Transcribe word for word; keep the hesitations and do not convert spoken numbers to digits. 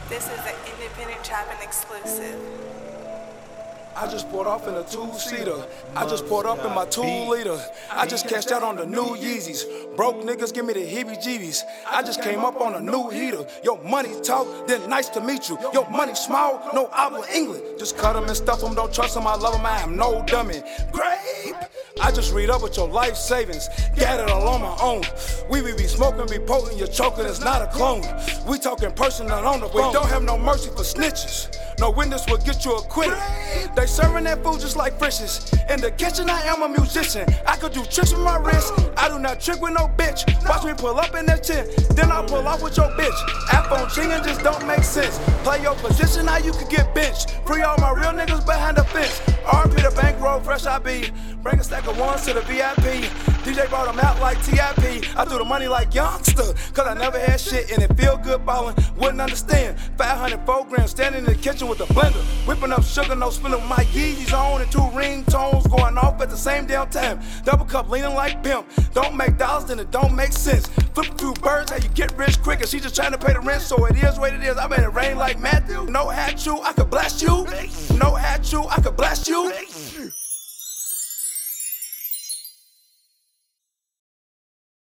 This is an independent trapping exclusive. I just poured off in a two-seater. I just poured up in my two-liter. I just cashed out on the new Yeezys. Broke niggas give me the heebie-jeebies. I just came up on a new heater. Yo, money talk, then nice to meet you. Yo, money small, no habla English. Just cut them and stuff them, don't trust them, I love them, I am no dummy. Grape! I just read up with your life savings. Got it all on my own. We be, be smoking, be potent, you're choking, it's not a clone. We talking personal on the phone. We don't have no mercy for snitches. No witness will get you acquitted. They serving that food just like fishes. In the kitchen, I am a musician. I could do tricks with my wrist. I do not trick with no bitch. Watch me pull up in that chin, then I pull off with your bitch. iPhone chinging just don't make sense. Play your position, how you could get benched. Free all my real niggas behind the fence. R P the bankroll, fresh I be. Bring a stack of ones to the V I P. D J brought them out like T I P. I threw the money like youngster, cause I never had shit and it feel good ballin'. Wouldn't understand. five hundred four grams standing in the kitchen with a blender. Whipping up sugar, no spilling my Yeezys on and two ringtones going off at the same damn time. Double cup leaning like pimp. Don't make dollars, then it don't make sense. Flip a few birds, how you get rich quick, and she just trying to pay the rent, so it is what it is. I made it rain like Matthew. No hat you, I could blast you.